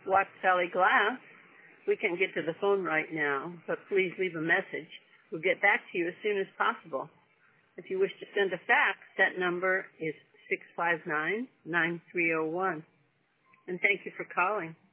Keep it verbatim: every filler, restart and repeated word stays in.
Watch Sally Glass. We can't get to the phone right now, but please leave a message. We'll get back to you as soon as possible. If you wish to send a fax, that number is six five nine, nine three zero one. And thank you for calling.